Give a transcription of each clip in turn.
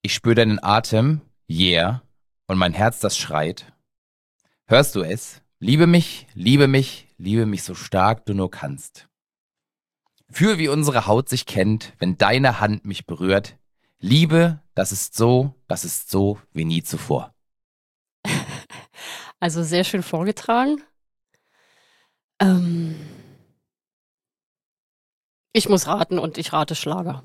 Ich spüre deinen Atem, yeah, und mein Herz, das schreit. Hörst du es? Liebe mich, liebe mich, liebe mich so stark du nur kannst. Fühl, wie unsere Haut sich kennt, wenn deine Hand mich berührt. Liebe, das ist so wie nie zuvor. Also sehr schön vorgetragen. Ich muss raten und ich rate Schlager.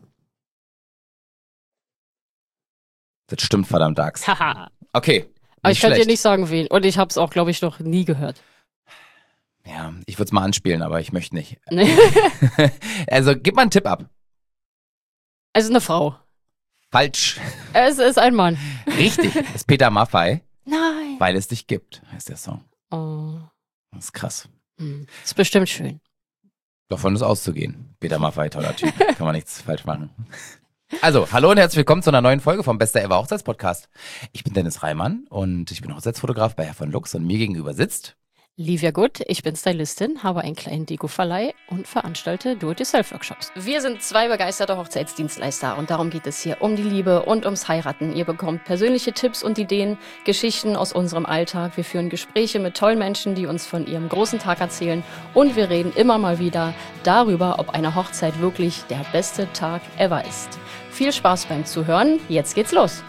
Das stimmt, verdammt Axt. Haha. Okay, Aber nicht ich kann dir schlecht. nicht sagen, wen. Und ich habe es auch, glaube ich, noch nie gehört. Ja, ich würde es mal anspielen, aber ich möchte nicht. Nee. Also, gib mal einen Tipp ab. Es ist eine Frau. Falsch. Es ist ein Mann. Richtig, ist Peter Maffay, Nein. weil es dich gibt, heißt der Song. Oh. Das ist krass. Ist bestimmt schön. Davon ist auszugehen. Peter Maffay, toller Typ. Kann man nichts falsch machen. Also, hallo und herzlich willkommen zu einer neuen Folge vom Bester Ever Hochzeitspodcast. Ich bin Dennis Reimann und ich bin Hochzeitsfotograf bei Herr von Lux und mir gegenüber sitzt Livia Gut, ich bin Stylistin, habe einen kleinen Deko-Verleih und veranstalte Do-it-yourself-Workshops. Wir sind zwei begeisterte Hochzeitsdienstleister und darum geht es hier um die Liebe und ums Heiraten. Ihr bekommt persönliche Tipps und Ideen, Geschichten aus unserem Alltag. Wir führen Gespräche mit tollen Menschen, die uns von ihrem großen Tag erzählen und wir reden immer mal wieder darüber, ob eine Hochzeit wirklich der beste Tag ever ist. Viel Spaß beim Zuhören, jetzt geht's los!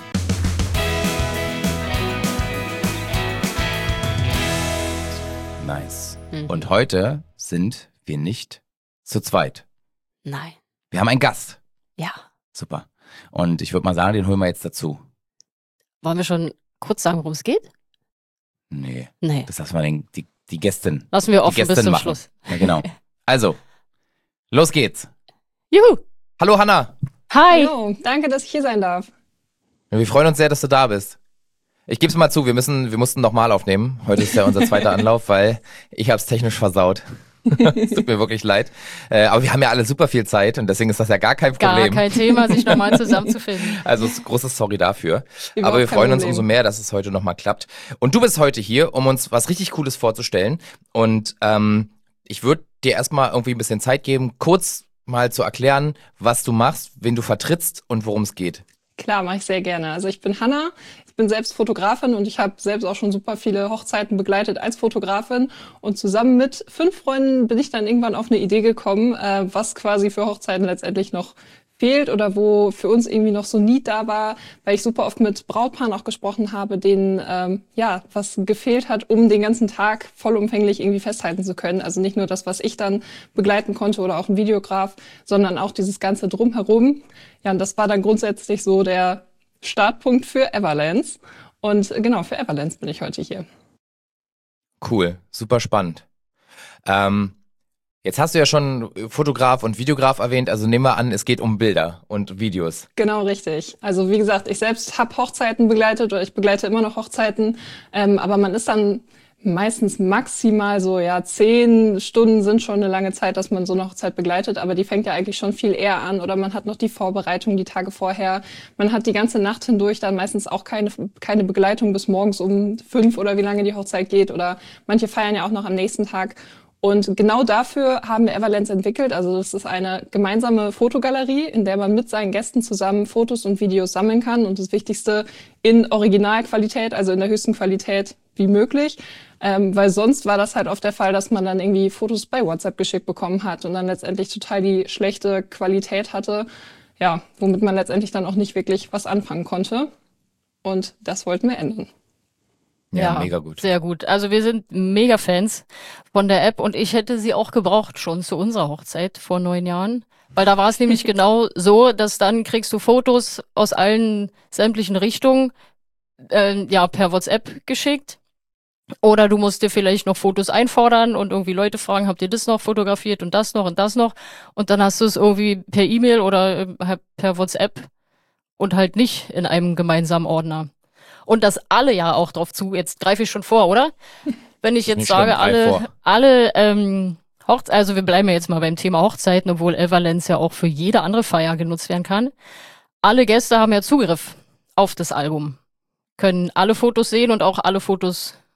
nice. Und heute sind wir nicht zu zweit. Nein. Wir haben einen Gast. Ja. Super. Und ich würde mal sagen, den holen wir jetzt dazu. Wollen wir schon kurz sagen, worum es geht? Nee, Nee. das lassen wir die Gästin. Lassen wir Die offen bis Gästin zum machen. Schluss. Ja, genau. Also, los geht's. Juhu! Hallo Hanna. Hi! Hallo, danke, dass ich hier sein darf. Wir freuen uns sehr, dass du da bist. Ich gebe es mal zu, wir mussten nochmal aufnehmen. Heute ist ja unser zweiter Anlauf, weil ich habe es technisch versaut. Es tut mir wirklich leid. Aber wir haben ja alle super viel Zeit und deswegen ist das ja gar kein Problem. Gar kein Thema, sich nochmal zusammenzufinden. Also großes Sorry dafür. Überhaupt Aber wir kein freuen uns Problem. umso mehr, dass es heute nochmal klappt. Und du bist heute hier, um uns was richtig Cooles vorzustellen. Und ich würde dir erstmal irgendwie ein bisschen Zeit geben, kurz mal zu erklären, was du machst, wen du vertrittst und worum es geht. Klar, mache ich sehr gerne. Also ich bin Hanna, ich bin selbst Fotografin und ich habe selbst auch schon super viele Hochzeiten begleitet als Fotografin. Und zusammen mit 5 Freunden bin ich dann irgendwann auf eine Idee gekommen, was quasi für Hochzeiten letztendlich noch fehlt oder wo für uns irgendwie noch so ein Need da war, weil ich super oft mit Brautpaaren auch gesprochen habe, denen was gefehlt hat, um den ganzen Tag vollumfänglich irgendwie festhalten zu können. Also nicht nur das, was ich dann begleiten konnte oder auch ein Videograf, sondern auch dieses ganze Drumherum. Ja, und das war dann grundsätzlich so der Startpunkt für Everlands. Und genau, für Everlands bin ich heute hier. Cool, super spannend. Jetzt hast du ja schon Fotograf und Videograf erwähnt, also nehmen wir an, es geht um Bilder und Videos. Genau, richtig. Also wie gesagt, ich selbst habe Hochzeiten begleitet oder ich begleite immer noch Hochzeiten, aber man ist dann meistens maximal so, 10 Stunden sind schon eine lange Zeit, dass man so eine Hochzeit begleitet, aber die fängt ja eigentlich schon viel eher an oder man hat noch die Vorbereitung die Tage vorher. Man hat die ganze Nacht hindurch dann meistens auch keine Begleitung bis morgens um 5 oder wie lange die Hochzeit geht oder manche feiern ja auch noch am nächsten Tag. Und genau dafür haben wir Everlands entwickelt. Also das ist eine gemeinsame Fotogalerie, in der man mit seinen Gästen zusammen Fotos und Videos sammeln kann. Und das Wichtigste in Originalqualität, also in der höchsten Qualität wie möglich. Weil sonst war das halt oft der Fall, dass man dann irgendwie Fotos bei WhatsApp geschickt bekommen hat und dann letztendlich total die schlechte Qualität hatte. Ja, womit man letztendlich dann auch nicht wirklich was anfangen konnte. Und das wollten wir ändern. Ja, mega gut. Sehr gut. Also wir sind mega Fans von der App und ich hätte sie auch gebraucht schon zu unserer Hochzeit vor 9 Jahren. Weil da war es nämlich genau so, dass dann kriegst du Fotos aus allen sämtlichen Richtungen per WhatsApp geschickt. Oder du musst dir vielleicht noch Fotos einfordern und irgendwie Leute fragen, habt ihr das noch fotografiert und das noch und das noch? Und dann hast du es irgendwie per E-Mail oder per WhatsApp und halt nicht in einem gemeinsamen Ordner. Und das alle ja auch drauf zu, jetzt greife ich schon vor, oder? Wenn ich jetzt Nicht sage, schlimm, alle also wir bleiben ja jetzt mal beim Thema Hochzeiten, obwohl Everlands ja auch für jede andere Feier genutzt werden kann. Alle Gäste haben ja Zugriff auf das Album, können alle Fotos sehen und auch alle Fotos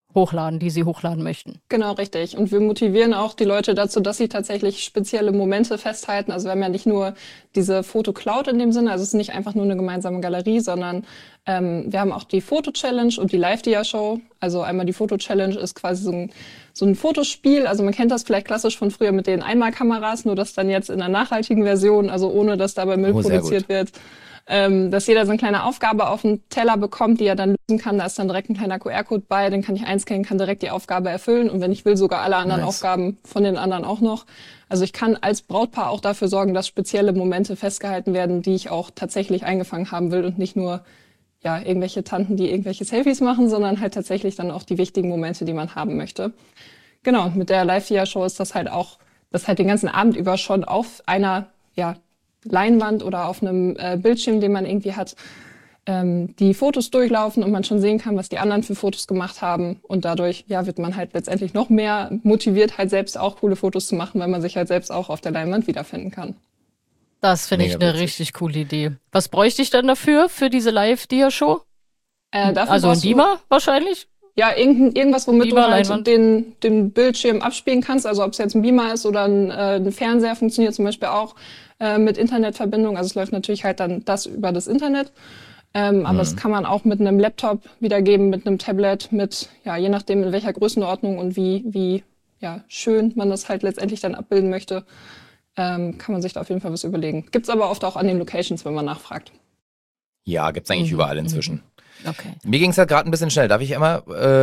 hochladen, die sie hochladen möchten. Genau, richtig. Und wir motivieren auch die Leute dazu, dass sie tatsächlich spezielle Momente festhalten. Also wir haben ja nicht nur diese Foto-Cloud in dem Sinne, also es ist nicht einfach nur eine gemeinsame Galerie, sondern wir haben auch die Foto-Challenge und die Live-Dia-Show. Also einmal die Foto-Challenge ist quasi so ein Fotospiel. Also man kennt das vielleicht klassisch von früher mit den Einmalkameras, nur das dann jetzt in einer nachhaltigen Version, also ohne dass dabei Müll produziert wird. Dass jeder so eine kleine Aufgabe auf den Teller bekommt, die er dann lösen kann. Da ist dann direkt ein kleiner QR-Code bei, den kann ich einscannen, kann direkt die Aufgabe erfüllen und wenn ich will, sogar alle anderen Aufgaben von den anderen auch noch. Also ich kann als Brautpaar auch dafür sorgen, dass spezielle Momente festgehalten werden, die ich auch tatsächlich eingefangen haben will und nicht nur ja irgendwelche Tanten, die irgendwelche Selfies machen, sondern halt tatsächlich dann auch die wichtigen Momente, die man haben möchte. Genau, und mit der Live-Dia-Show ist das halt auch, das halt den ganzen Abend über schon auf einer, ja, Leinwand oder auf einem Bildschirm, den man irgendwie hat, die Fotos durchlaufen und man schon sehen kann, was die anderen für Fotos gemacht haben. Und dadurch ja, wird man halt letztendlich noch mehr motiviert, halt selbst auch coole Fotos zu machen, weil man sich halt selbst auch auf der Leinwand wiederfinden kann. Das finde ich eine richtig coole Idee. Was bräuchte ich denn dafür, für diese Live-Dia-Show? Also ein Beamer wahrscheinlich? Ja, irgendwas, womit du halt den Bildschirm abspielen kannst. Also ob es jetzt ein Beamer ist oder ein Fernseher, funktioniert zum Beispiel auch mit Internetverbindung. Also es läuft natürlich halt dann das über das Internet. Aber das kann man auch mit einem Laptop wiedergeben, mit einem Tablet, mit, ja, je nachdem in welcher Größenordnung und wie ja, schön man das halt letztendlich dann abbilden möchte, kann man sich da auf jeden Fall was überlegen. Gibt's aber oft auch an den Locations, wenn man nachfragt. Ja, gibt's eigentlich überall inzwischen. Okay. Mir ging's halt gerade ein bisschen schnell. Darf ich einmal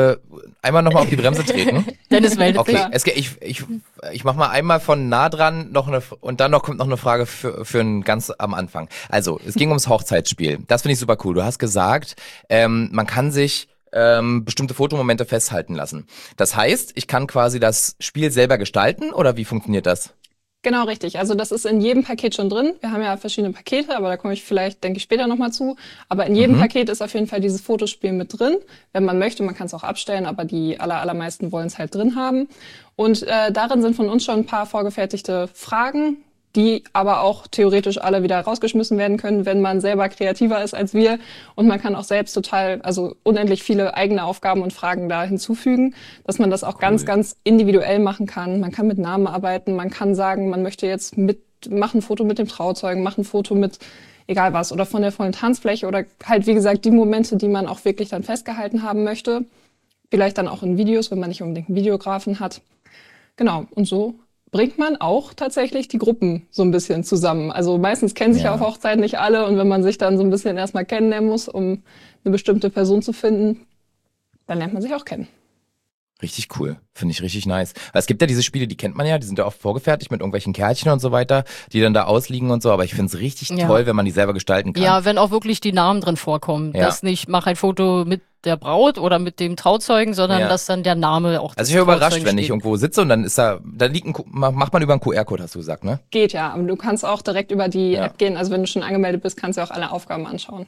nochmal auf die Bremse treten? Dennis meldet sich. Okay, ich mach mal einmal von nah dran und dann kommt noch eine Frage für einen ganz am Anfang. Also, es ging ums Hochzeitsspiel. Das finde ich super cool. Du hast gesagt, man kann sich bestimmte Fotomomente festhalten lassen. Das heißt, ich kann quasi das Spiel selber gestalten oder wie funktioniert das? Genau, richtig. Also das ist in jedem Paket schon drin. Wir haben ja verschiedene Pakete, aber da komme ich vielleicht, denke ich, später nochmal zu. Aber in jedem Paket ist auf jeden Fall dieses Fotospiel mit drin. Wenn man möchte, man kann es auch abstellen, aber die allermeisten wollen es halt drin haben. Und darin sind von uns schon ein paar vorgefertigte Fragen, die aber auch theoretisch alle wieder rausgeschmissen werden können, wenn man selber kreativer ist als wir. Und man kann auch selbst also unendlich viele eigene Aufgaben und Fragen da hinzufügen, dass man das auch ganz, ganz individuell machen kann. Man kann mit Namen arbeiten, man kann sagen, man möchte jetzt mach ein Foto mit dem Trauzeugen, mach ein Foto mit egal was oder von der vollen Tanzfläche oder halt, wie gesagt, die Momente, die man auch wirklich dann festgehalten haben möchte. Vielleicht dann auch in Videos, wenn man nicht unbedingt einen Videografen hat. Genau, und so bringt man auch tatsächlich die Gruppen so ein bisschen zusammen. Also meistens kennen sich ja auf Hochzeiten nicht alle und wenn man sich dann so ein bisschen erstmal kennenlernen muss, um eine bestimmte Person zu finden, dann lernt man sich auch kennen. Richtig cool. Finde ich richtig nice. Weil es gibt ja diese Spiele, die kennt man ja, die sind ja oft vorgefertigt mit irgendwelchen Kärtchen und so weiter, die dann da ausliegen und so, aber ich finde es richtig toll, wenn man die selber gestalten kann. Ja, wenn auch wirklich die Namen drin vorkommen. Ja. Dass nicht, mach ein Foto mit der Braut oder mit dem Trauzeugen, sondern dass dann der Name auch. Also ich bin überrascht, wenn ich irgendwo sitze und dann ist da liegt macht man über einen QR-Code, hast du gesagt, ne? Geht ja, aber du kannst auch direkt über die App gehen. Also wenn du schon angemeldet bist, kannst du auch alle Aufgaben anschauen.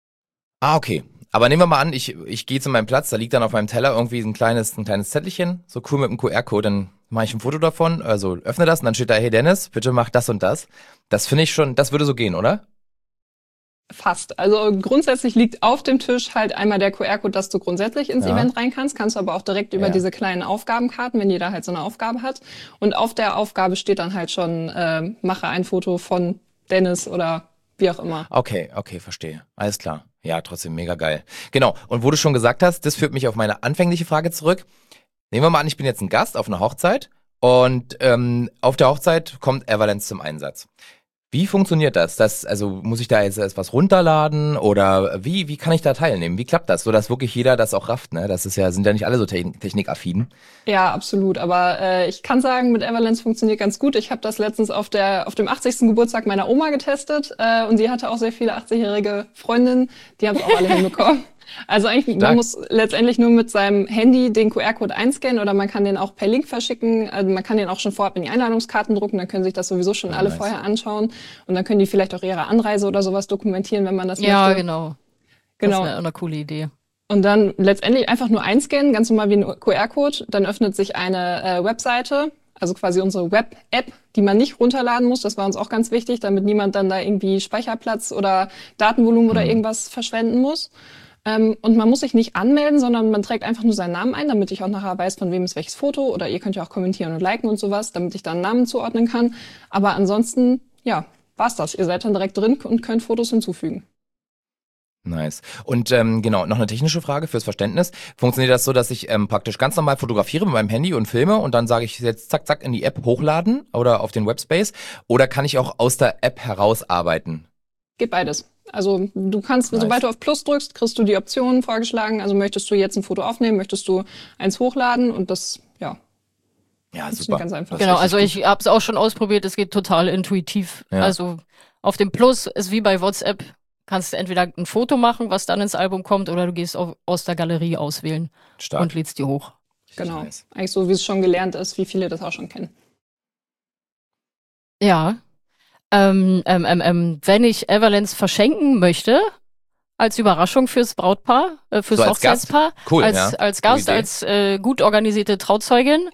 Ah, okay. Aber nehmen wir mal an, ich gehe zu meinem Platz, da liegt dann auf meinem Teller irgendwie ein kleines Zettelchen, so cool mit einem QR-Code, dann mache ich ein Foto davon, also öffne das und dann steht da, hey Dennis, bitte mach das und das. Das finde ich schon, das würde so gehen, oder? Fast. Also grundsätzlich liegt auf dem Tisch halt einmal der QR-Code, dass du grundsätzlich ins Event rein kannst du aber auch direkt über diese kleinen Aufgabenkarten, wenn jeder halt so eine Aufgabe hat. Und auf der Aufgabe steht dann halt schon, mache ein Foto von Dennis oder wie auch immer. Okay, verstehe. Alles klar. Ja, trotzdem mega geil. Genau. Und wo du schon gesagt hast, das führt mich auf meine anfängliche Frage zurück. Nehmen wir mal an, ich bin jetzt ein Gast auf einer Hochzeit und auf der Hochzeit kommt Everlens zum Einsatz. Wie funktioniert das? Also muss ich da jetzt etwas runterladen oder wie kann ich da teilnehmen? Wie klappt das, sodass wirklich jeder das auch rafft? Ne? Das sind ja nicht alle so technikaffin. Ja, absolut. Aber ich kann sagen, mit Everlens funktioniert ganz gut. Ich habe das letztens auf dem 80. Geburtstag meiner Oma getestet und sie hatte auch sehr viele 80-jährige Freundinnen. Die haben es auch alle hinbekommen. Also eigentlich, man muss letztendlich nur mit seinem Handy den QR-Code einscannen oder man kann den auch per Link verschicken. Also man kann den auch schon vorab in die Einladungskarten drucken, dann können sich das sowieso schon alle vorher anschauen. Und dann können die vielleicht auch ihre Anreise oder sowas dokumentieren, wenn man das möchte. Ja, genau. Das ist eine coole Idee. Und dann letztendlich einfach nur einscannen, ganz normal wie ein QR-Code. Dann öffnet sich eine Webseite, also quasi unsere Web-App, die man nicht runterladen muss. Das war uns auch ganz wichtig, damit niemand dann da irgendwie Speicherplatz oder Datenvolumen oder irgendwas verschwenden muss. Und man muss sich nicht anmelden, sondern man trägt einfach nur seinen Namen ein, damit ich auch nachher weiß, von wem ist welches Foto. Oder ihr könnt ja auch kommentieren und liken und sowas, damit ich da einen Namen zuordnen kann. Aber ansonsten, ja, war's das. Ihr seid dann direkt drin und könnt Fotos hinzufügen. Nice. Und genau, noch eine technische Frage fürs Verständnis. Funktioniert das so, dass ich praktisch ganz normal fotografiere mit meinem Handy und filme und dann sage ich jetzt zack, zack in die App hochladen oder auf den Webspace? Oder kann ich auch aus der App herausarbeiten? Geht beides. Also du kannst, Nice. sobald du auf Plus drückst, kriegst du die Optionen vorgeschlagen. Also möchtest du jetzt ein Foto aufnehmen, möchtest du eins hochladen und das, ja, Ja, das ist super. ganz einfach. Das ist Genau, richtig also gut. ich habe es auch schon ausprobiert, es geht total intuitiv. Ja. Also auf dem Plus ist wie bei WhatsApp, kannst du entweder ein Foto machen, was dann ins Album kommt, oder du gehst aus der Galerie auswählen Stark. und lädst die hoch. Genau. Nice. Eigentlich so, wie es schon gelernt ist, wie viele das auch schon kennen. Ja. Wenn ich Everlands verschenken möchte, als Überraschung fürs Brautpaar, fürs So als Gast? Hochzeitspaar, Cool, als, ja. als Gute Gast, Idee. als gut organisierte Trauzeugin,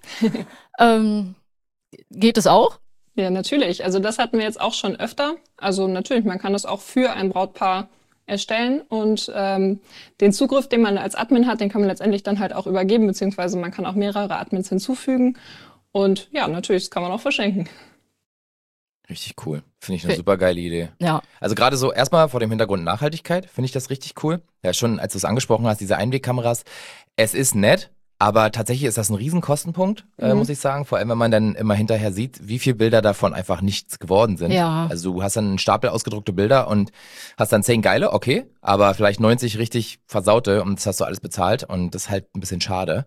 geht es auch? Ja, natürlich. Also das hatten wir jetzt auch schon öfter. Also natürlich, man kann das auch für ein Brautpaar erstellen und den Zugriff, den man als Admin hat, den kann man letztendlich dann halt auch übergeben, beziehungsweise man kann auch mehrere Admins hinzufügen. Und ja, natürlich, das kann man auch verschenken. Richtig cool. Finde ich eine super geile Idee. Ja. Also gerade so erstmal vor dem Hintergrund Nachhaltigkeit finde ich das richtig cool. Ja, schon als du es angesprochen hast, diese Einwegkameras. Es ist nett, aber tatsächlich ist das ein Riesenkostenpunkt, muss ich sagen. Vor allem, wenn man dann immer hinterher sieht, wie viele Bilder davon einfach nichts geworden sind. Ja. Also du hast dann einen Stapel ausgedruckte Bilder und hast dann 10 geile, okay, aber vielleicht 90 richtig versaute und das hast du alles bezahlt und das ist halt ein bisschen schade.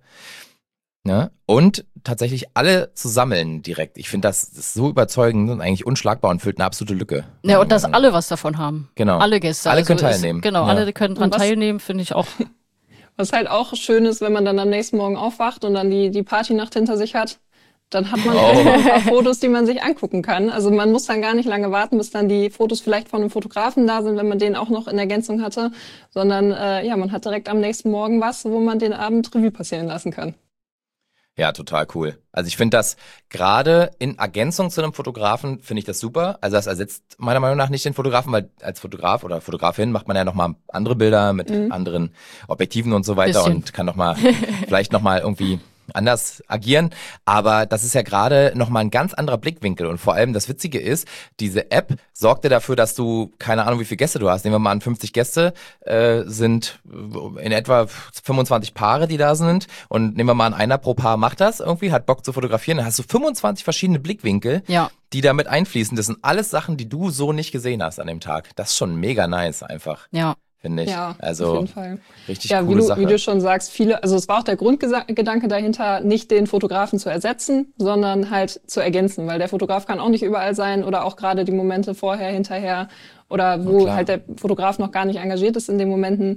Ja, und tatsächlich alle zu sammeln direkt. Ich finde, das ist so überzeugend und eigentlich unschlagbar und füllt eine absolute Lücke. Ja, und dass alle was davon haben. Genau. Alle Gäste. Alle Also können teilnehmen. Genau, Ja. alle können dran Und was- teilnehmen, finde ich auch. Was halt auch schön ist, wenn man dann am nächsten Morgen aufwacht und dann die Partynacht hinter sich hat, dann hat man erstmal ein paar Fotos, die man sich angucken kann. Also man muss dann gar nicht lange warten, bis dann die Fotos vielleicht von einem Fotografen da sind, wenn man den auch noch in Ergänzung hatte, sondern ja, man hat direkt am nächsten Morgen was, wo man den Abend Revue passieren lassen kann. Ja, total cool. Also ich finde das gerade in Ergänzung zu einem Fotografen, finde ich das super. Also das ersetzt meiner Meinung nach nicht den Fotografen, weil als Fotograf oder Fotografin macht man ja nochmal andere Bilder mit anderen Objektiven und so weiter Bisschen. und kann nochmal, vielleicht nochmal irgendwie anders agieren. Aber das ist ja gerade nochmal ein ganz anderer Blickwinkel. Und vor allem das Witzige ist, diese App sorgt dir dafür, dass du, keine Ahnung, wie viele Gäste du hast. Nehmen wir mal an, 50 Gäste sind in etwa 25 Paare, die da sind. Und nehmen wir mal an, einer pro Paar macht das irgendwie, hat Bock zu fotografieren. Dann hast du 25 verschiedene Blickwinkel, Ja. die da mit einfließen. Das sind alles Sachen, die du so nicht gesehen hast an dem Tag. Das ist schon mega nice einfach, Ja. finde ich. Ja, auf Also jeden Fall. richtig Ja, coole Sache. wie du schon sagst, viele, also es war auch der Grundgedanke dahinter, nicht den Fotografen zu ersetzen, sondern halt zu ergänzen, weil der Fotograf kann auch nicht überall sein oder auch gerade die Momente vorher, hinterher oder wo klar. halt der Fotograf noch gar nicht engagiert ist in den Momenten.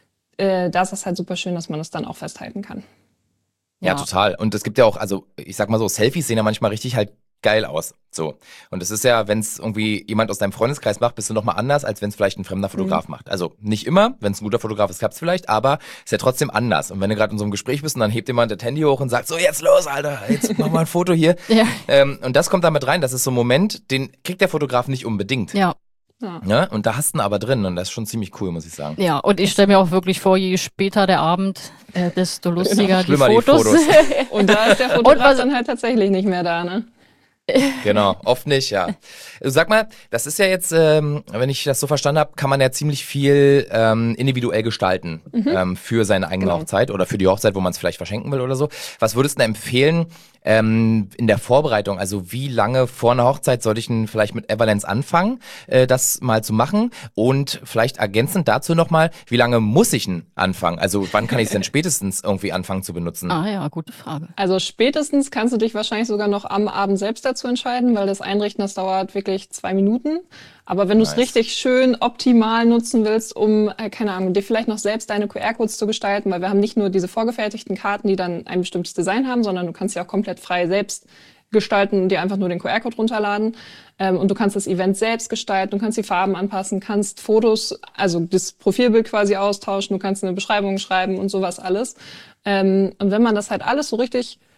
Da ist es halt super schön, dass man das dann auch festhalten kann. Ja, total. Und es gibt ja auch, also ich sag mal so, Selfies sehen ja manchmal richtig halt geil aus. So. Und es ist ja, wenn es irgendwie jemand aus deinem Freundeskreis macht, bist du nochmal anders, als wenn es vielleicht ein fremder Fotograf macht. Also nicht immer, wenn es ein guter Fotograf ist, klappt es vielleicht, aber ist ja trotzdem anders. Und wenn du gerade in so einem Gespräch bist und dann hebt jemand das Handy hoch und sagt, so jetzt los, Alter, jetzt mach mal ein Foto hier. Ja. Und das kommt damit rein, das ist so ein Moment, den kriegt der Fotograf nicht unbedingt. Ja. Ja. Ja, und da hast du ihn aber drin und das ist schon ziemlich cool, muss ich sagen. Ja, und ich stelle mir auch wirklich vor, je später der Abend, desto lustiger die Schlimmer die Fotos. Fotos. Und da ist der Und Fotograf was- dann halt tatsächlich nicht mehr da, ne? Genau, oft nicht, ja. Sag mal, das ist ja jetzt, wenn ich das so verstanden habe, kann man ja ziemlich viel individuell gestalten für seine eigene Genau. Hochzeit oder für die Hochzeit, wo man es vielleicht verschenken will oder so. Was würdest du denn empfehlen in der Vorbereitung? Also wie lange vor einer Hochzeit sollte ich denn vielleicht mit Everlands anfangen, das mal zu machen? Und vielleicht ergänzend dazu nochmal, wie lange muss ich denn anfangen? Also wann kann ich es denn spätestens irgendwie anfangen zu benutzen? Ah ja, gute Frage. Also spätestens kannst du dich wahrscheinlich sogar noch am Abend selbst dazu entscheiden, weil das Einrichten, das dauert wirklich 2 Minuten. Aber wenn du es Nice. richtig schön optimal nutzen willst, um, keine Ahnung, dir vielleicht noch selbst deine QR-Codes zu gestalten, weil wir haben nicht nur diese vorgefertigten Karten, die dann ein bestimmtes Design haben, sondern du kannst sie auch komplett frei selbst gestalten und dir einfach nur den QR-Code runterladen. Und du kannst das Event selbst gestalten, du kannst die Farben anpassen, kannst Fotos, also das Profilbild quasi austauschen, du kannst eine Beschreibung schreiben und sowas alles. Und wenn man das halt alles so richtig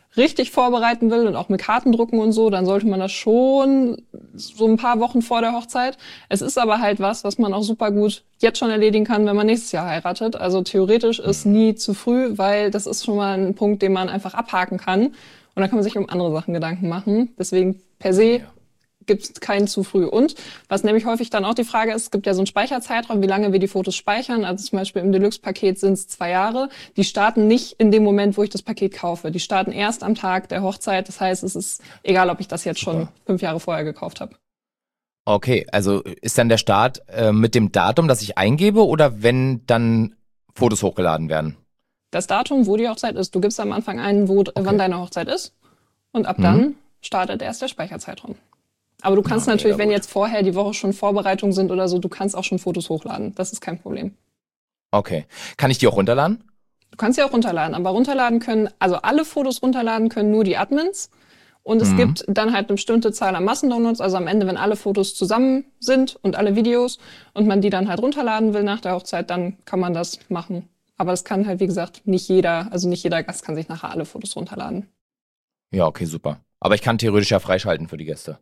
richtig vorbereiten will und auch mit Kartendrucken und so, dann sollte man das schon so ein paar Wochen vor der Hochzeit. Es ist aber halt was man auch super gut jetzt schon erledigen kann, wenn man nächstes Jahr heiratet. Also theoretisch ist nie zu früh, weil das ist schon mal ein Punkt, den man einfach abhaken kann. Und dann kann man sich um andere Sachen Gedanken machen. Deswegen per se gibt es keinen zu früh. Und was nämlich häufig dann auch die Frage ist, es gibt ja so einen Speicherzeitraum, wie lange wir die Fotos speichern. Also zum Beispiel im Deluxe-Paket sind es 2 Jahre. Die starten nicht in dem Moment, wo ich das Paket kaufe. Die starten erst am Tag der Hochzeit. Das heißt, es ist egal, ob ich das jetzt schon 5 Jahre vorher gekauft habe. Okay, also ist dann der Start mit dem Datum, das ich eingebe, oder wenn dann Fotos hochgeladen werden? Das Datum, wo die Hochzeit ist. Du gibst am Anfang ein, wann deine Hochzeit ist. Und ab dann startet erst der Speicherzeitraum. Aber du kannst natürlich, wenn jetzt vorher die Woche schon Vorbereitungen sind oder so, du kannst auch schon Fotos hochladen. Das ist kein Problem. Okay. Kann ich die auch runterladen? Du kannst sie auch runterladen, aber alle Fotos runterladen können nur die Admins. Und es gibt dann halt eine bestimmte Zahl an Massendownloads. Also am Ende, wenn alle Fotos zusammen sind und alle Videos und man die dann halt runterladen will nach der Hochzeit, dann kann man das machen. Aber das kann halt, wie gesagt, nicht jeder Gast kann sich nachher alle Fotos runterladen. Ja, okay, super. Aber ich kann theoretisch ja freischalten für die Gäste.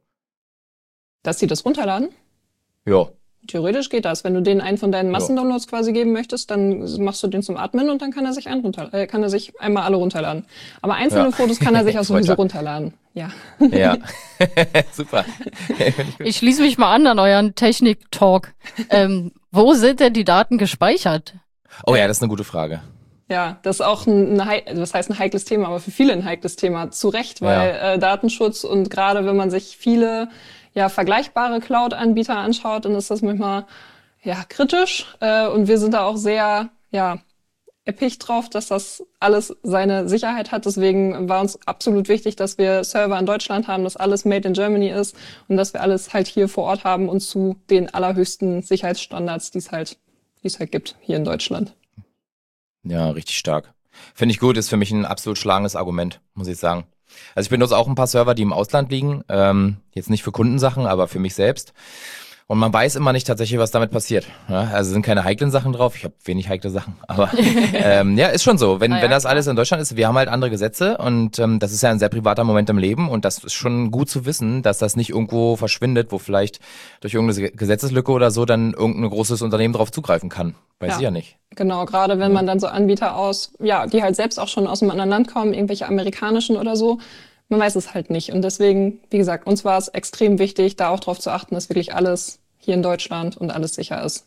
Dass sie das runterladen? Ja. Theoretisch geht das. Wenn du denen einen von deinen Massendownloads quasi geben möchtest, dann machst du den zum Admin und dann kann er sich einmal alle runterladen. Aber einzelne Fotos kann er sich auch sowieso runterladen. Ja. Ja. Super. Ich schließe mich mal an euren Technik-Talk. Wo sind denn die Daten gespeichert? Oh ja, das ist eine gute Frage. Ja, das ist auch ein heikles Thema, aber für viele ein heikles Thema. Zu Recht, weil Datenschutz und gerade wenn man sich viele vergleichbare Cloud-Anbieter anschaut, dann ist das manchmal kritisch. Und wir sind da auch sehr erpicht drauf, dass das alles seine Sicherheit hat. Deswegen war uns absolut wichtig, dass wir Server in Deutschland haben, dass alles made in Germany ist und dass wir alles halt hier vor Ort haben und zu den allerhöchsten Sicherheitsstandards, die es halt gibt hier in Deutschland. Ja, richtig stark. Finde ich gut, ist für mich ein absolut schlagendes Argument, muss ich sagen. Also ich benutze auch ein paar Server, die im Ausland liegen. Jetzt nicht für Kundensachen, aber für mich selbst. Und man weiß immer nicht tatsächlich, was damit passiert. Ja, also sind keine heiklen Sachen drauf. Ich habe wenig heikle Sachen. Aber ist schon so. Wenn das alles in Deutschland ist, wir haben halt andere Gesetze und das ist ja ein sehr privater Moment im Leben und das ist schon gut zu wissen, dass das nicht irgendwo verschwindet, wo vielleicht durch irgendeine Gesetzeslücke oder so dann irgendein großes Unternehmen drauf zugreifen kann. Weiß ich ja nicht. Genau, gerade wenn man dann so Anbieter die halt selbst auch schon aus einem anderen Land kommen, irgendwelche amerikanischen oder so, man weiß es halt nicht. Und deswegen, wie gesagt, uns war es extrem wichtig, da auch drauf zu achten, dass wirklich alles hier in Deutschland und alles sicher ist.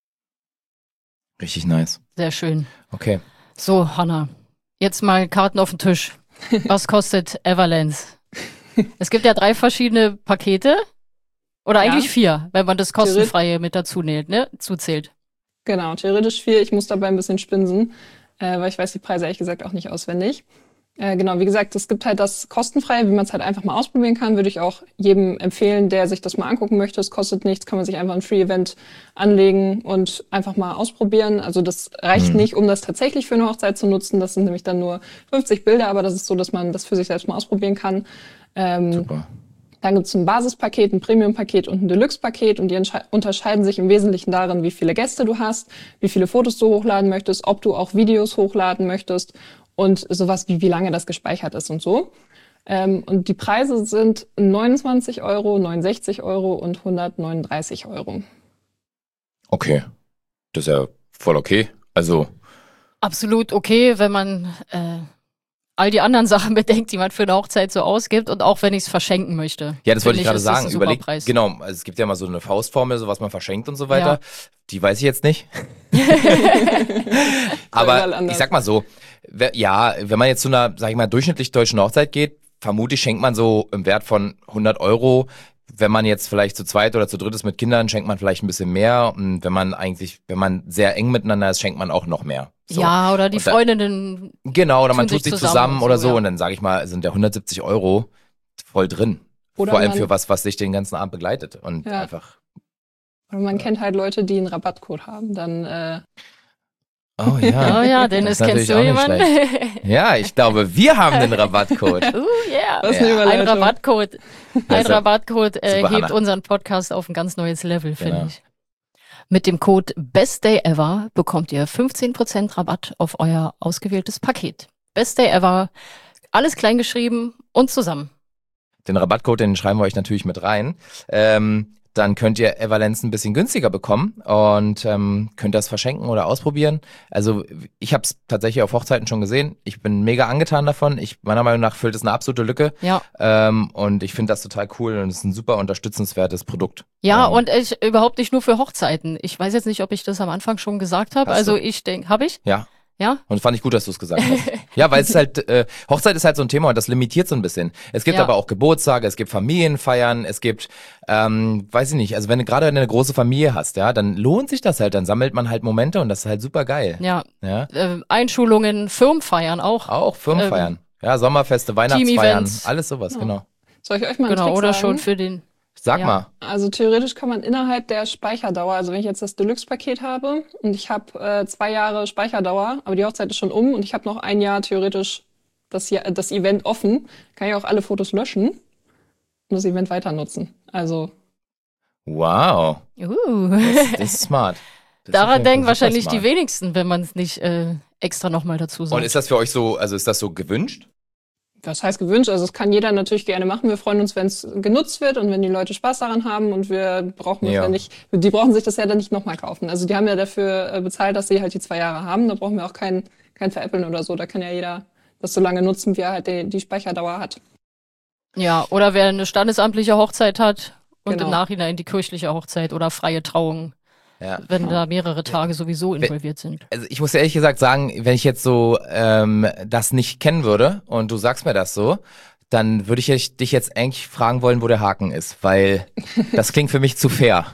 Richtig nice. Sehr schön. Okay. So, Hannah, jetzt mal Karten auf den Tisch. Was kostet Everlens? Es gibt ja 3 verschiedene Pakete. Oder eigentlich 4, wenn man das kostenfreie mit zuzählt. Genau, theoretisch 4. Ich muss dabei ein bisschen spinsen, weil ich weiß die Preise ehrlich gesagt auch nicht auswendig. Genau, wie gesagt, es gibt halt das kostenfreie, wie man es halt einfach mal ausprobieren kann, würde ich auch jedem empfehlen, der sich das mal angucken möchte. Es kostet nichts, kann man sich einfach ein Free-Event anlegen und einfach mal ausprobieren. Also das reicht nicht, um das tatsächlich für eine Hochzeit zu nutzen. Das sind nämlich dann nur 50 Bilder, aber das ist so, dass man das für sich selbst mal ausprobieren kann. Super. Dann gibt es ein Basispaket, ein Premium-Paket und ein Deluxe-Paket und die unterscheiden sich im Wesentlichen darin, wie viele Gäste du hast, wie viele Fotos du hochladen möchtest, ob du auch Videos hochladen möchtest und sowas wie lange das gespeichert ist und so. Und die Preise sind 29 €, 69 € und 139 €. Okay, das ist ja voll okay. Also absolut okay, wenn man all die anderen Sachen bedenkt, die man für eine Hochzeit so ausgibt und auch wenn ich es verschenken möchte. Ja, das wollte ich gerade sagen. Genau, also es gibt ja mal so eine Faustformel, so was man verschenkt und so weiter. Ja. Die weiß ich jetzt nicht. Aber ich sag mal so, wenn man jetzt zu einer, sag ich mal, durchschnittlich deutschen Hochzeit geht, vermutlich schenkt man so im Wert von 100 €. Wenn man jetzt vielleicht zu zweit oder zu dritt ist mit Kindern, schenkt man vielleicht ein bisschen mehr. Und wenn man sehr eng miteinander ist, schenkt man auch noch mehr. So. Ja, oder die Freundinnen. Genau, oder man tut sich zusammen oder so. Ja. Und dann sage ich mal, sind ja 170 € voll drin. Oder vor allem für was sich den ganzen Abend begleitet. Und einfach. Oder man kennt halt Leute, die einen Rabattcode haben. Dann Oh ja. Oh ja, Dennis, kennst du jemanden? Ja, ich glaube, wir haben den Rabattcode. Yeah. Ein Rabattcode. Ein Rabattcode hebt unseren Podcast auf ein ganz neues Level, finde ich. Mit dem Code BESTDAYEVER bekommt ihr 15% Rabatt auf euer ausgewähltes Paket. Best Day Ever alles klein geschrieben und zusammen. Den Rabattcode, den schreiben wir euch natürlich mit rein. Dann könnt ihr Everlens ein bisschen günstiger bekommen und könnt das verschenken oder ausprobieren. Also ich habe es tatsächlich auf Hochzeiten schon gesehen. Ich bin mega angetan davon. Meiner Meinung nach füllt es eine absolute Lücke. Ja. Und ich finde das total cool und es ist ein super unterstützenswertes Produkt. Ja, und ich überhaupt nicht nur für Hochzeiten. Ich weiß jetzt nicht, ob ich das am Anfang schon gesagt habe. Hast Also du? ich denke, habe ich? Ja. Ja? Und fand ich gut, dass du es gesagt hast. Ja, weil es ist halt, Hochzeit ist halt so ein Thema und das limitiert so ein bisschen. Es gibt Ja. aber auch Geburtstage, es gibt Familienfeiern, es gibt, weiß ich nicht, also wenn du gerade eine große Familie hast, ja, dann lohnt sich das halt, dann sammelt man halt Momente und das ist halt super geil. Ja. Ja. Einschulungen, Firmenfeiern auch. Auch Firmenfeiern. Ja, Sommerfeste, Weihnachtsfeiern, Team-Events. alles sowas, genau. Soll ich euch mal einen Genau, Trick oder sagen? schon für den. Sag Ja. mal. Also theoretisch kann man innerhalb der Speicherdauer, also wenn ich jetzt das Deluxe-Paket habe und ich habe 2 Jahre Speicherdauer, aber die Hochzeit ist schon um und ich habe noch ein Jahr theoretisch das Event offen, kann ich auch alle Fotos löschen und das Event weiter nutzen. Also Wow, das ist smart. Das ist auf Daran jeden Fall denken super wahrscheinlich smart. die wenigsten, wenn man es nicht extra nochmal dazu sagt. Und ist das für euch so, also ist das so gewünscht? was heißt gewünscht? Also es kann jeder natürlich gerne machen. Wir freuen uns, wenn es genutzt wird und wenn die Leute Spaß daran haben und wir brauchen das Ja. ja nicht, die brauchen sich das ja dann nicht nochmal kaufen. Also die haben ja dafür bezahlt, dass sie halt die 2 Jahre haben. Da brauchen wir auch kein Veräppeln oder so. Da kann ja jeder das so lange nutzen, wie er halt die Speicherdauer hat. Ja, oder wer eine standesamtliche Hochzeit hat und Genau. im Nachhinein die kirchliche Hochzeit oder freie Trauung, Ja. wenn da mehrere Tage sowieso involviert sind. Also ich muss ehrlich gesagt sagen, wenn ich jetzt so das nicht kennen würde und du sagst mir das so, dann würde ich dich jetzt eigentlich fragen wollen, wo der Haken ist, weil das klingt für mich zu fair.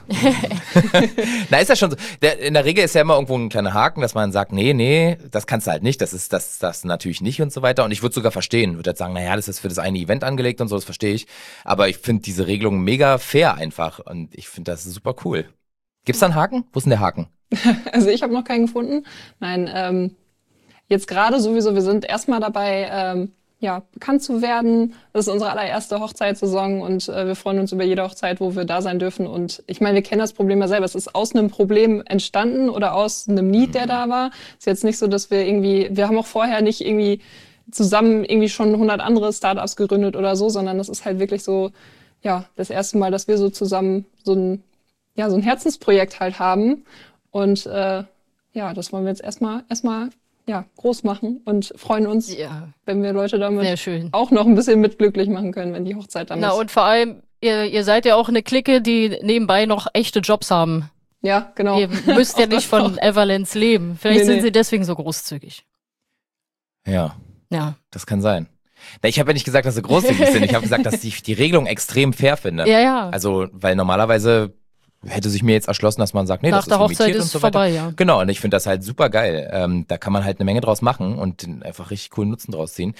Na, ist ja schon so. In der Regel ist ja immer irgendwo ein kleiner Haken, dass man sagt, nee, das kannst du halt nicht, das ist das natürlich nicht und so weiter. Und ich würde sogar verstehen, würde jetzt sagen, naja, das ist für das eine Event angelegt und so, das verstehe ich. Aber ich finde diese Regelung mega fair einfach und ich finde das super cool. Gibt's da einen Haken? Wo ist denn der Haken? Also ich habe noch keinen gefunden. Nein, jetzt gerade sowieso, wir sind erstmal dabei, bekannt zu werden. Das ist unsere allererste Hochzeitssaison und wir freuen uns über jede Hochzeit, wo wir da sein dürfen. Und ich meine, wir kennen das Problem ja selber. Es ist aus einem Problem entstanden oder aus einem Need, der da war. Ist jetzt nicht so, dass wir haben auch vorher nicht irgendwie zusammen irgendwie schon 100 andere Startups gegründet oder so, sondern das ist halt wirklich so, ja, das erste Mal, dass wir so zusammen so ein Herzensprojekt halt haben. Und das wollen wir jetzt erstmal groß machen und freuen uns, Ja, wenn wir Leute damit sehr schön. auch noch ein bisschen mit glücklich machen können, wenn die Hochzeit dann Na, ist. und vor allem, ihr seid ja auch eine Clique, die nebenbei noch echte Jobs haben. Ja, genau. Ihr müsst ja Auch nicht das von noch. Everlands leben. Vielleicht Nee, sind nee. sie deswegen so großzügig. Ja, Ja. das kann sein. Na, ich habe ja nicht gesagt, dass sie großzügig sind. Ich habe gesagt, dass ich die Regelung extrem fair finde. Ja. Also, weil normalerweise hätte sich mir jetzt erschlossen, dass man sagt, nee, Nach das ist der Hochzeit limitiert ist und es so weiter. vorbei, ja. Genau, und ich finde das halt super geil. Da kann man halt eine Menge draus machen und einfach richtig coolen Nutzen draus ziehen.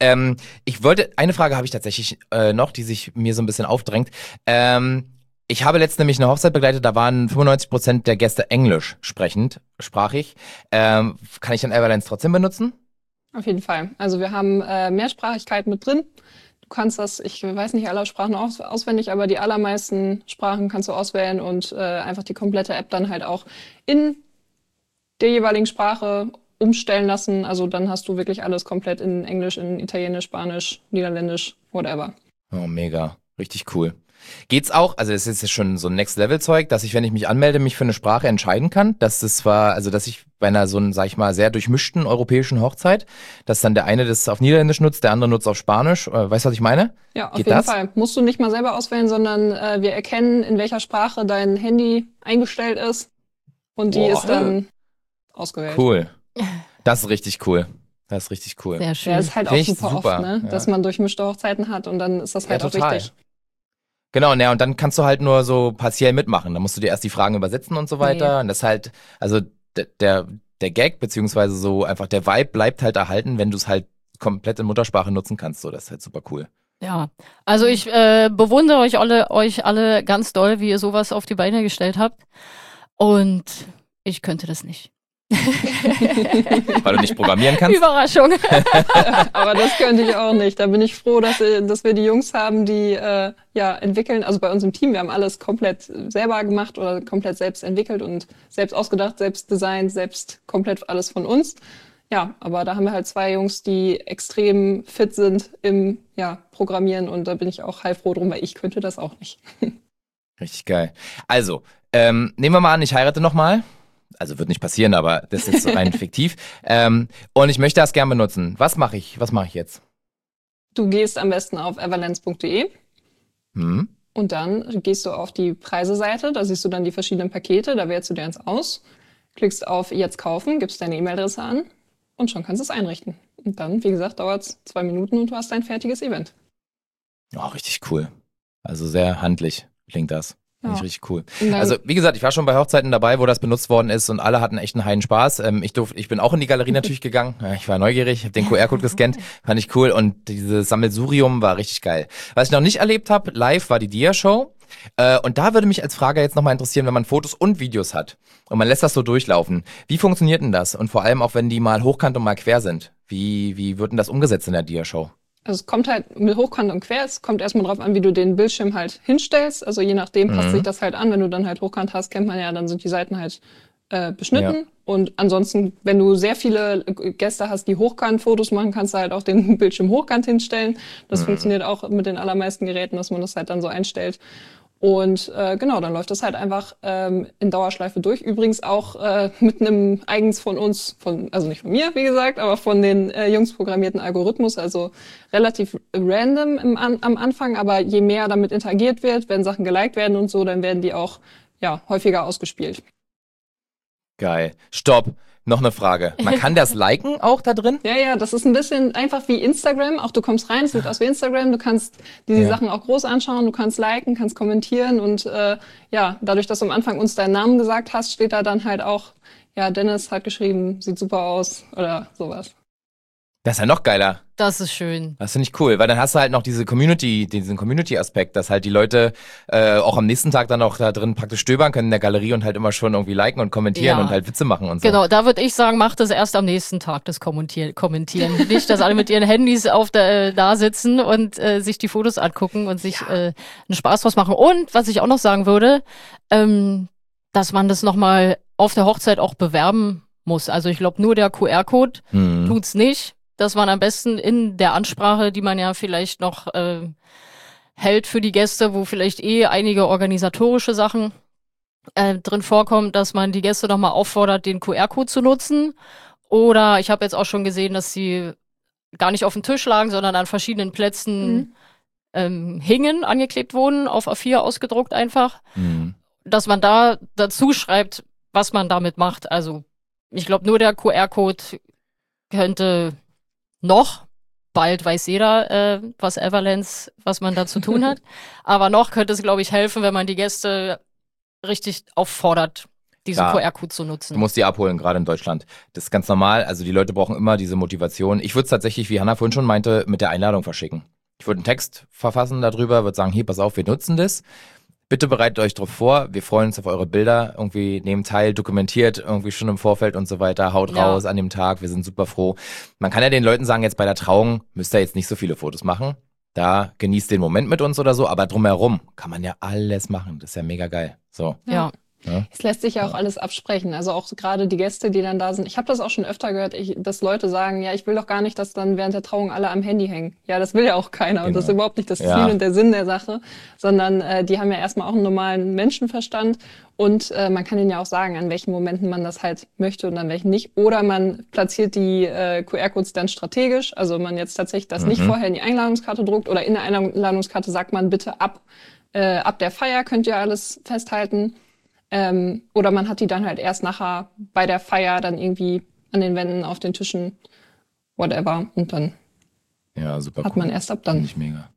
Eine Frage habe ich tatsächlich noch, die sich mir so ein bisschen aufdrängt. Ich habe letztens nämlich eine Hochzeit begleitet, da waren 95% der Gäste englisch sprachig. Kann ich dann Everlens trotzdem benutzen? Auf jeden Fall. Also wir haben Mehrsprachigkeit mit drin. Du kannst das, ich weiß nicht alle Sprachen auswendig, aber die allermeisten Sprachen kannst du auswählen und einfach die komplette App dann halt auch in der jeweiligen Sprache umstellen lassen. Also dann hast du wirklich alles komplett in Englisch, in Italienisch, Spanisch, Niederländisch, whatever. Oh, mega. Richtig cool. Geht's auch, also es ist jetzt schon so ein Next-Level-Zeug, dass ich, wenn ich mich anmelde, mich für eine Sprache entscheiden kann, dass ich bei einer so, sag ich mal, sehr durchmischten europäischen Hochzeit, dass dann der eine das auf Niederländisch nutzt, der andere nutzt auf Spanisch. Weißt du, was ich meine? Ja, auf Geht jeden das? Fall. Musst du nicht mal selber auswählen, sondern wir erkennen, in welcher Sprache dein Handy eingestellt ist und die Boah. ist dann ausgewählt. Cool. Das ist richtig cool. Das ist richtig cool. Sehr schön. Ja, ist halt auch Finde ich super, super, oft, ne? ja. Dass man durchmischte Hochzeiten hat und dann ist das halt Ja, auch total. wichtig. Genau, ne, und dann kannst du halt nur so partiell mitmachen. Dann musst du dir erst die Fragen übersetzen und so weiter. Nee. Und das halt, also der Gag, beziehungsweise so einfach der Vibe bleibt halt erhalten, wenn du es halt komplett in Muttersprache nutzen kannst. So, das ist halt super cool. Ja, also ich bewundere euch alle ganz doll, wie ihr sowas auf die Beine gestellt habt. Und ich könnte das nicht. Weil du nicht programmieren kannst. Überraschung. Aber das könnte ich auch nicht. Da bin ich froh, dass wir die Jungs haben, die entwickeln. Also bei uns im Team, wir haben alles komplett selber gemacht oder komplett selbst entwickelt und selbst ausgedacht, selbst designt, selbst komplett alles von uns. Ja, aber da haben wir halt zwei Jungs, die extrem fit sind im Programmieren und da bin ich auch heilfroh drum, weil ich könnte das auch nicht. Richtig geil. Also, nehmen wir mal an, ich heirate nochmal. Also wird nicht passieren, aber das ist so rein fiktiv. Und ich möchte das gern benutzen. Was mache ich? Was mache ich jetzt? Du gehst am besten auf everlens.de und dann gehst du auf die Preise-Seite, da siehst du dann die verschiedenen Pakete, da wählst du dir eins aus, klickst auf Jetzt kaufen, gibst deine E-Mail-Adresse an und schon kannst du es einrichten. Und dann, wie gesagt, dauert es 2 Minuten und du hast dein fertiges Event. Oh, richtig cool. Also sehr handlich klingt das. Finde ich richtig cool. Und dann, Also wie gesagt, ich war schon bei Hochzeiten dabei, wo das benutzt worden ist und alle hatten echt einen heiden Spaß. Ich bin auch in die Galerie natürlich gegangen. Ich war neugierig, habe den QR-Code gescannt, fand ich cool und dieses Sammelsurium war richtig geil. Was ich noch nicht erlebt habe, live war die Dia-Show. Und da würde mich als Frage jetzt nochmal interessieren, wenn man Fotos und Videos hat und man lässt das so durchlaufen. Wie funktioniert denn das? Und vor allem auch, wenn die mal hochkant und mal quer sind. Wie wird denn das umgesetzt in der Dia-Show? Also es kommt halt mit hochkant und quer, es kommt erstmal drauf an, wie du den Bildschirm halt hinstellst. Also je nachdem passt sich das halt an. Wenn du dann halt hochkant hast, kennt man ja, dann sind die Seiten halt beschnitten. Ja. Und ansonsten, wenn du sehr viele Gäste hast, die hochkant Fotos machen, kannst du halt auch den Bildschirm hochkant hinstellen. Das funktioniert auch mit den allermeisten Geräten, dass man das halt dann so einstellt. Und genau, dann läuft das halt einfach in Dauerschleife durch. Übrigens auch mit einem eigens von uns, also nicht von mir, wie gesagt, aber von den Jungs programmierten Algorithmus, also relativ random am Anfang, aber je mehr damit interagiert wird, wenn Sachen geliked werden und so, dann werden die auch häufiger ausgespielt. Geil. Stopp. Noch eine Frage. Man kann das liken auch da drin? Ja, das ist ein bisschen einfach wie Instagram. Auch du kommst rein, es sieht aus wie Instagram. Du kannst die Sachen auch groß anschauen, du kannst liken, kannst kommentieren und dadurch, dass du am Anfang uns deinen Namen gesagt hast, steht da dann halt auch, Dennis hat geschrieben, sieht super aus oder sowas. Das ist ja noch geiler. Das ist schön. Das finde ich cool, weil dann hast du halt noch diesen Community-Aspekt, dass halt die Leute auch am nächsten Tag dann auch da drin praktisch stöbern können in der Galerie und halt immer schon irgendwie liken und kommentieren und halt Witze machen und so. Genau, da würde ich sagen, macht das erst am nächsten Tag, das Kommentieren. Nicht, dass alle mit ihren Handys da sitzen und sich die Fotos angucken und sich einen Spaß draus machen. Und was ich auch noch sagen würde, dass man das nochmal auf der Hochzeit auch bewerben muss. Also ich glaube, nur der QR-Code tut's nicht. Dass man am besten in der Ansprache, die man ja vielleicht noch hält für die Gäste, wo vielleicht einige organisatorische Sachen drin vorkommen, dass man die Gäste nochmal auffordert, den QR-Code zu nutzen. Oder ich habe jetzt auch schon gesehen, dass sie gar nicht auf dem Tisch lagen, sondern an verschiedenen Plätzen hingen, angeklebt wurden, auf A4 ausgedruckt einfach. Dass man da dazu schreibt, was man damit macht. Also ich glaube, nur der QR-Code könnte noch, bald weiß jeder, was man da zu tun hat. Aber noch könnte es, glaube ich, helfen, wenn man die Gäste richtig auffordert, diesen QR-Code zu nutzen. Du musst die abholen, gerade in Deutschland. Das ist ganz normal. Also die Leute brauchen immer diese Motivation. Ich würde es tatsächlich, wie Hannah vorhin schon meinte, mit der Einladung verschicken. Ich würde einen Text verfassen darüber, würde sagen, hier, pass auf, wir nutzen das. Bitte bereitet euch drauf vor, wir freuen uns auf eure Bilder, irgendwie nehmt teil, dokumentiert irgendwie schon im Vorfeld und so weiter, haut raus an dem Tag, wir sind super froh. Man kann ja den Leuten sagen, jetzt bei der Trauung müsst ihr jetzt nicht so viele Fotos machen, da genießt den Moment mit uns oder so, aber drumherum kann man ja alles machen, das ist ja mega geil. So. Ja. Es lässt sich ja auch alles absprechen. Also auch gerade die Gäste, die dann da sind. Ich habe das auch schon öfter gehört, dass Leute sagen, ja, ich will doch gar nicht, dass dann während der Trauung alle am Handy hängen. Ja, das will ja auch keiner. Genau. Und das ist überhaupt nicht das Ziel und der Sinn der Sache. Sondern die haben ja erstmal auch einen normalen Menschenverstand. Und man kann ihnen ja auch sagen, an welchen Momenten man das halt möchte und an welchen nicht. Oder man platziert die QR-Codes dann strategisch. Also man jetzt tatsächlich das nicht vorher in die Einladungskarte druckt. Oder in der Einladungskarte sagt man bitte ab der Feier könnt ihr alles festhalten. Oder man hat die dann halt erst nachher bei der Feier dann irgendwie an den Wänden, auf den Tischen, whatever. Und dann hat man erst ab dann. Finde ich mega.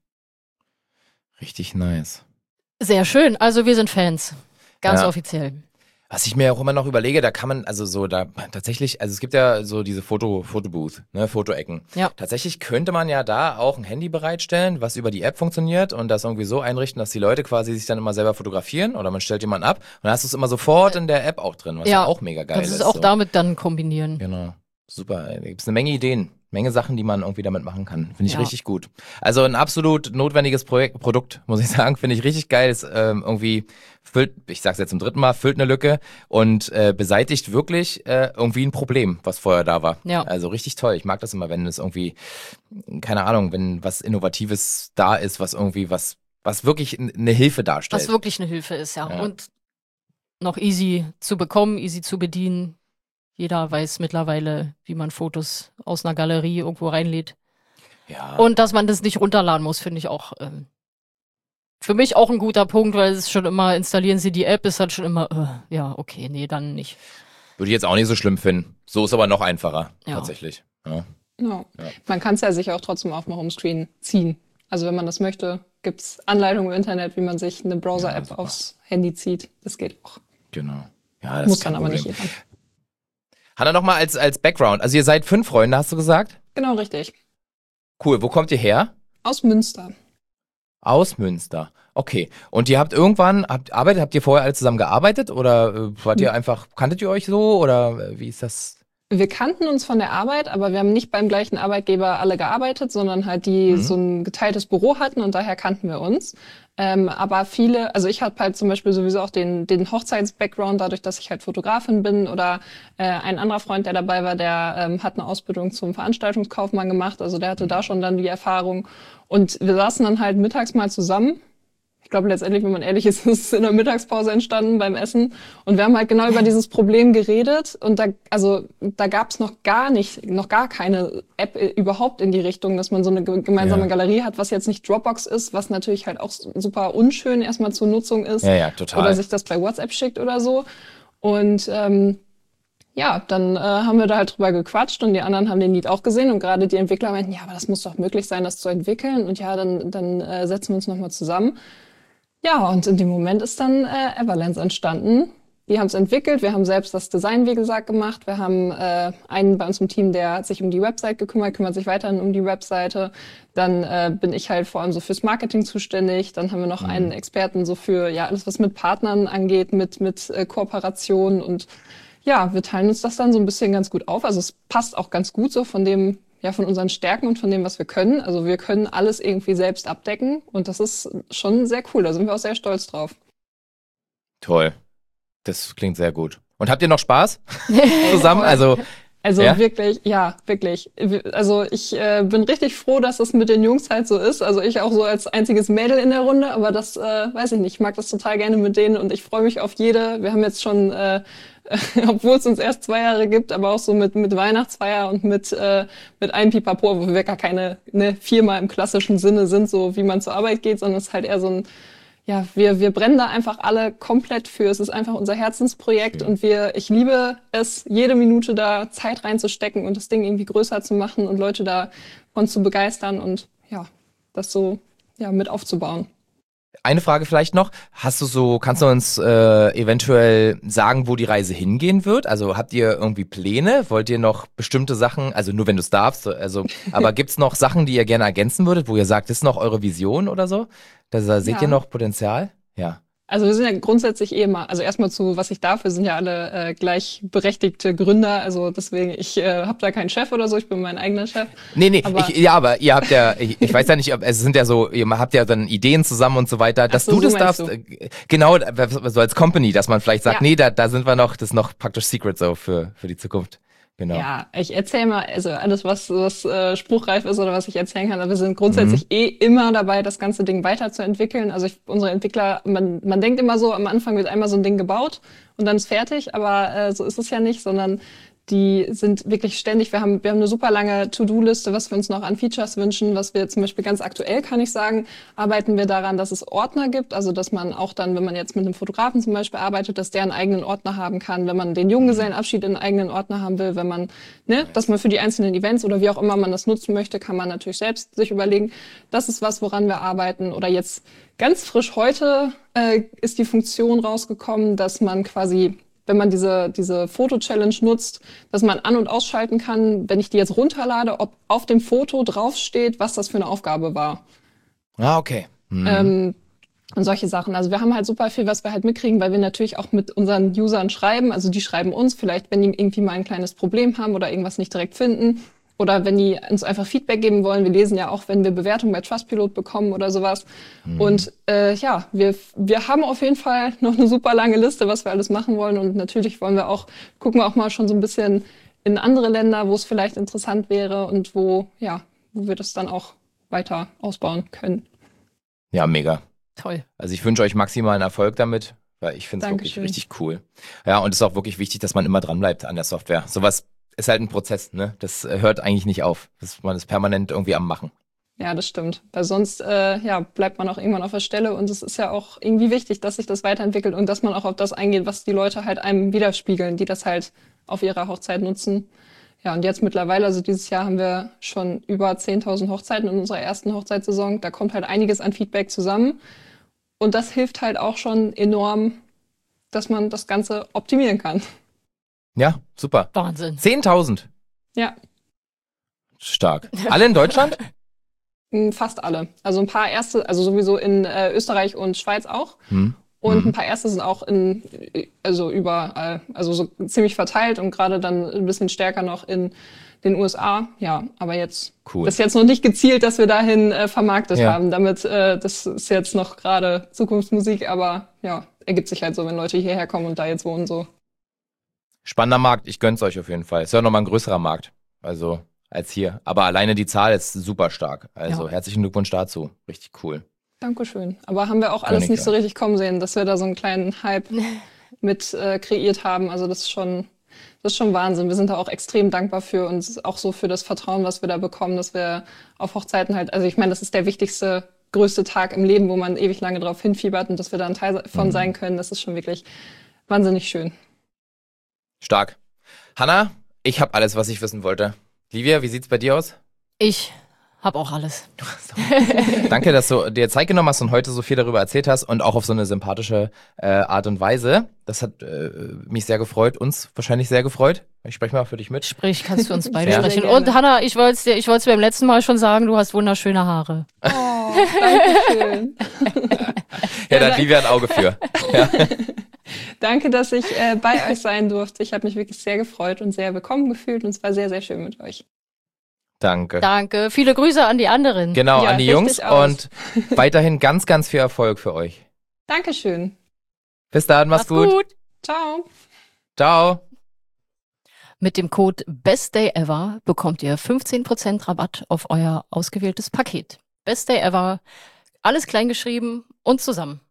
Richtig nice. Sehr schön. Also wir sind Fans. Ganz offiziell. Was ich mir auch immer noch überlege, da kann man, tatsächlich, es gibt ja so diese Fotobooth, ne, Fotoecken. Ja. Tatsächlich könnte man ja da auch ein Handy bereitstellen, was über die App funktioniert und das irgendwie so einrichten, dass die Leute quasi sich dann immer selber fotografieren oder man stellt jemanden ab und dann hast du es immer sofort in der App auch drin, was ja auch mega geil ist. Kannst du es auch damit dann kombinieren. Genau. Super, da gibt's eine Menge Ideen. Menge Sachen, die man irgendwie damit machen kann. Finde ich Ja. richtig gut. Also ein absolut notwendiges Produkt, muss ich sagen. Finde ich richtig geil. Ist irgendwie füllt, ich sag's jetzt zum 3. Mal, füllt eine Lücke und beseitigt wirklich irgendwie ein Problem, was vorher da war. Ja. Also richtig toll. Ich mag das immer, wenn es irgendwie, keine Ahnung, wenn was Innovatives da ist, was irgendwie was wirklich eine Hilfe darstellt. Was wirklich eine Hilfe ist, ja. Ja. Und noch easy zu bekommen, easy zu bedienen. Jeder weiß mittlerweile, wie man Fotos aus einer Galerie irgendwo reinlädt. Ja. Und dass man das nicht runterladen muss, finde ich auch für mich auch ein guter Punkt, weil es ist schon immer, installieren Sie die App, ist dann schon immer, ja, okay, nee, dann nicht. Würde ich jetzt auch nicht so schlimm finden. So ist aber noch einfacher, Ja. tatsächlich. Ja. No. Ja. Man kann es ja sich auch trotzdem auf dem Homescreen ziehen. Also wenn man das möchte, gibt's Anleitungen im Internet, wie man sich eine Browser-App super. aufs Handy zieht. Das geht auch. Genau. Ja, das Muss ist kein dann aber Problem. nicht jeder. Hanna, nochmal als Background. Also ihr seid 5 Freunde, hast du gesagt? Genau, richtig. Cool. Wo kommt ihr her? Aus Münster. Aus Münster. Okay. Und ihr habt habt ihr vorher alle zusammen gearbeitet oder kanntet ihr euch so oder wie ist das? Wir kannten uns von der Arbeit, aber wir haben nicht beim gleichen Arbeitgeber alle gearbeitet, sondern halt die so ein geteiltes Büro hatten und daher kannten wir uns. Aber viele, also ich habe halt zum Beispiel sowieso auch den Hochzeits-Background, dadurch, dass ich halt Fotografin bin oder ein anderer Freund, der dabei war, der hat eine Ausbildung zum Veranstaltungskaufmann gemacht, also der hatte da schon dann die Erfahrung und wir saßen dann halt mittags mal zusammen. Ich glaube, letztendlich, wenn man ehrlich ist, ist es in der Mittagspause entstanden beim Essen. Und wir haben halt genau über dieses Problem geredet. Und da gab es noch gar keine App überhaupt in die Richtung, dass man so eine gemeinsame Galerie hat, was jetzt nicht Dropbox ist, was natürlich halt auch super unschön erstmal zur Nutzung ist. Ja, total. Oder sich das bei WhatsApp schickt oder so. Und dann haben wir da halt drüber gequatscht und die anderen haben den Need auch gesehen. Und gerade die Entwickler meinten, ja, aber das muss doch möglich sein, das zu entwickeln. Und ja, dann setzen wir uns nochmal zusammen. Ja, und in dem Moment ist dann Everlens entstanden. Die haben es entwickelt, wir haben selbst das Design, wie gesagt, gemacht. Wir haben einen bei uns im Team, der hat sich um die Website gekümmert, kümmert sich weiterhin um die Webseite. Dann bin ich halt vor allem so fürs Marketing zuständig. Dann haben wir noch einen Experten so für alles, was mit Partnern angeht, mit Kooperation. Und ja, wir teilen uns das dann so ein bisschen ganz gut auf. Also es passt auch ganz gut so von unseren Stärken und von dem, was wir können. Also wir können alles irgendwie selbst abdecken und das ist schon sehr cool. Da sind wir auch sehr stolz drauf. Toll. Das klingt sehr gut. Und habt ihr noch Spaß zusammen? Also ja? Wirklich, ja, wirklich. Also ich bin richtig froh, dass es mit den Jungs halt so ist. Also ich auch so als einziges Mädel in der Runde, aber das weiß ich nicht. Ich mag das total gerne mit denen und ich freue mich auf jede. Wir haben jetzt schon obwohl es uns erst 2 Jahre gibt, aber auch so mit Weihnachtsfeier und mit einem Pipapo, wo wir gar keine Firma im klassischen Sinne sind, so wie man zur Arbeit geht, sondern es ist halt eher so ein, wir brennen da einfach alle komplett für. Es ist einfach unser Herzensprojekt und ich liebe es, jede Minute da Zeit reinzustecken und das Ding irgendwie größer zu machen und Leute davon zu begeistern und das so mit aufzubauen. Eine Frage vielleicht noch. Kannst du uns eventuell sagen, wo die Reise hingehen wird? Also habt ihr irgendwie Pläne? Wollt ihr noch bestimmte Sachen, also nur wenn du es darfst, aber gibt's noch Sachen, die ihr gerne ergänzen würdet, wo ihr sagt, das ist noch eure Vision oder so? Da seht ihr noch Potenzial? Ja. Also wir sind ja grundsätzlich also erstmal was ich darf, wir sind ja alle gleichberechtigte Gründer, also deswegen, ich habe da keinen Chef oder so, ich bin mein eigener Chef. Nee, aber ihr habt ja, ich weiß ja nicht, es sind ja so, ihr habt ja dann Ideen zusammen und so weiter, dass du das darfst, genau, so als Company, dass man vielleicht sagt, da sind wir noch, das ist noch praktisch Secret so für die Zukunft. Genau. Ja, ich erzähle mal, also alles, was spruchreif ist oder was ich erzählen kann, aber wir sind grundsätzlich immer dabei, das ganze Ding weiterzuentwickeln. Also unsere Entwickler, man denkt immer so, am Anfang wird einmal so ein Ding gebaut und dann ist fertig, aber so ist es ja nicht, sondern die sind wirklich ständig, wir haben eine super lange To-Do-Liste, was wir uns noch an Features wünschen, was wir zum Beispiel ganz aktuell, kann ich sagen, arbeiten wir daran, dass es Ordner gibt, also dass man auch dann, wenn man jetzt mit einem Fotografen zum Beispiel arbeitet, dass der einen eigenen Ordner haben kann, wenn man den Junggesellenabschied in einen eigenen Ordner haben will, wenn man, dass man für die einzelnen Events oder wie auch immer man das nutzen möchte, kann man natürlich selbst sich überlegen, das ist was, woran wir arbeiten. Oder jetzt ganz frisch heute ist die Funktion rausgekommen, dass man quasi, wenn man diese Foto-Challenge nutzt, dass man an- und ausschalten kann, wenn ich die jetzt runterlade, ob auf dem Foto draufsteht, was das für eine Aufgabe war. Ah, okay. Und solche Sachen. Also wir haben halt super viel, was wir halt mitkriegen, weil wir natürlich auch mit unseren Usern schreiben. Also die schreiben uns vielleicht, wenn die irgendwie mal ein kleines Problem haben oder irgendwas nicht direkt finden. oder wenn die uns einfach Feedback geben wollen. Wir lesen ja auch, wenn wir Bewertungen bei Trustpilot bekommen oder sowas. Und ja, wir haben auf jeden Fall noch eine super lange Liste, was wir alles machen wollen. Und natürlich gucken wir auch mal schon so ein bisschen in andere Länder, wo es vielleicht interessant wäre und wo wir das dann auch weiter ausbauen können. Ja, mega. Toll. Also ich wünsche euch maximalen Erfolg damit, weil ich finde es wirklich Dankeschön. richtig cool. Ja, und es ist auch wirklich wichtig, dass man immer dran bleibt an der Software. Sowas ist halt ein Prozess, ne? Das hört eigentlich nicht auf. Man ist permanent irgendwie am Machen. Ja, das stimmt. Weil sonst bleibt man auch irgendwann auf der Stelle und es ist ja auch irgendwie wichtig, dass sich das weiterentwickelt und dass man auch auf das eingeht, was die Leute halt einem widerspiegeln, die das halt auf ihrer Hochzeit nutzen. Ja, und jetzt mittlerweile, also dieses Jahr haben wir schon über 10.000 Hochzeiten in unserer ersten Hochzeitssaison. Da kommt halt einiges an Feedback zusammen. Und das hilft halt auch schon enorm, dass man das Ganze optimieren kann. Ja, super. Wahnsinn. 10.000. Ja, Stark. Alle in Deutschland? fast alle. Also ein paar erste, also sowieso in Österreich und Schweiz auch. Und ein paar erste sind auch also überall, also so ziemlich verteilt und gerade dann ein bisschen stärker noch in den USA. Ja, aber jetzt Cool. das ist jetzt noch nicht gezielt, dass wir dahin vermarktet Ja. haben. Damit, das ist jetzt noch gerade Zukunftsmusik, aber ja, ergibt sich halt so, wenn Leute hierher kommen und da jetzt wohnen so. Spannender Markt, ich gönn's euch auf jeden Fall. Ist ja nochmal ein größerer Markt, also als hier. Aber alleine die Zahl ist super stark. Also Ja. herzlichen Glückwunsch dazu. Richtig cool. Dankeschön. Aber haben wir auch alles König, nicht ja. so richtig kommen sehen, dass wir da so einen kleinen Hype mit kreiert haben. Also das ist schon Wahnsinn. Wir sind da auch extrem dankbar für und auch so für das Vertrauen, was wir da bekommen, dass wir auf Hochzeiten halt, also ich meine, das ist der wichtigste, größte Tag im Leben, wo man ewig lange drauf hinfiebert und dass wir da ein Teil von sein können, das ist schon wirklich wahnsinnig schön. Stark. Hanna, ich habe alles, was ich wissen wollte. Livia, wie sieht's bei dir aus? Ich habe auch alles. Danke, dass du dir Zeit genommen hast und heute so viel darüber erzählt hast und auch auf so eine sympathische Art und Weise. Das hat mich sehr gefreut, uns wahrscheinlich sehr gefreut. Ich spreche mal für dich mit. Sprich, kannst du uns beide Ja. sprechen. Sehr gerne. Und Hanna, ich wollte es beim letzten Mal schon sagen, du hast wunderschöne Haare. Oh, Dankeschön. Ja, da hat Livia ein Auge für. Danke, dass ich bei euch sein durfte. Ich habe mich wirklich sehr gefreut und sehr willkommen gefühlt und es war sehr, sehr schön mit euch. Danke. Danke. Viele Grüße an die anderen. Genau, Ja, an die richtig Jungs aus. und weiterhin ganz, ganz viel Erfolg für euch. Dankeschön. Bis dann, mach's gut. Ciao. Ciao. Mit dem Code BESTDAYEVER bekommt ihr 15% Rabatt auf euer ausgewähltes Paket. Best Day Ever, alles klein geschrieben und zusammen.